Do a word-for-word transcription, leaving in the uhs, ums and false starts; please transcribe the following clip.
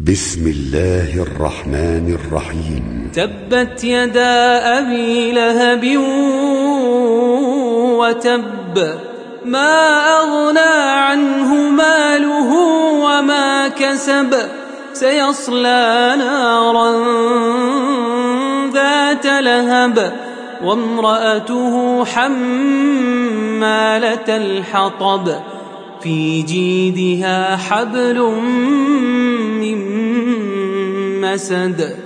بسم الله الرحمن الرحيم. تبت يدا أبي لهب وتب، ما أغنى عنه ماله وما كسب، سيصلى نارا ذات لهب، وامرأته حمالة الحطب، في جيدها حبل من مسد.